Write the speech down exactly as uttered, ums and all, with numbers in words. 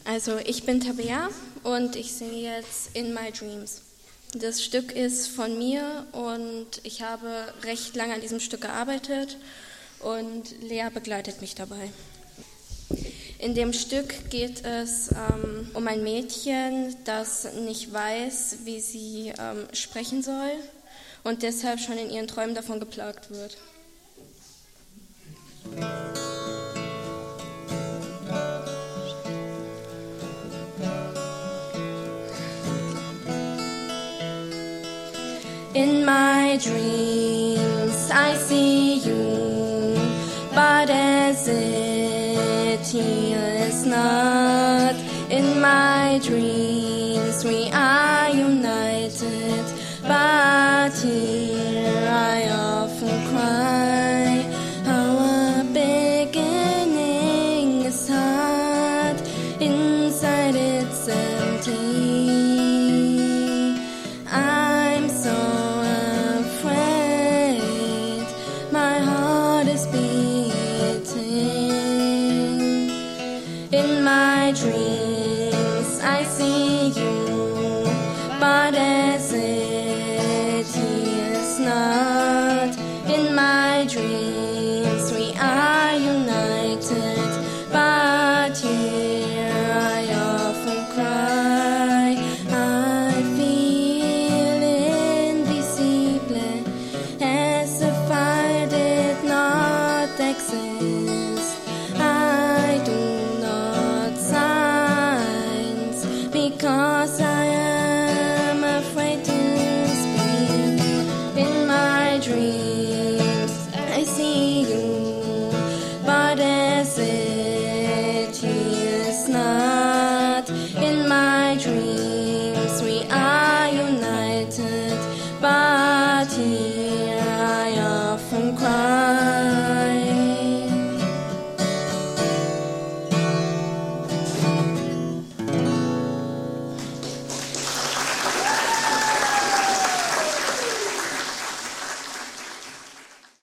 Also ich bin Tabea und ich singe jetzt In My Dreams. Das Stück ist von mir und ich habe recht lange an diesem Stück gearbeitet und Lea begleitet mich dabei. In dem Stück geht es ähm, um ein Mädchen, das nicht weiß, wie sie ähm, sprechen soll und deshalb schon in ihren Träumen davon geplagt wird. In my dreams I see you, but as it is not. In my dreams we are united, but here I often cry. Our beginning is hard, inside it's empty. I'm so in my dreams I see you,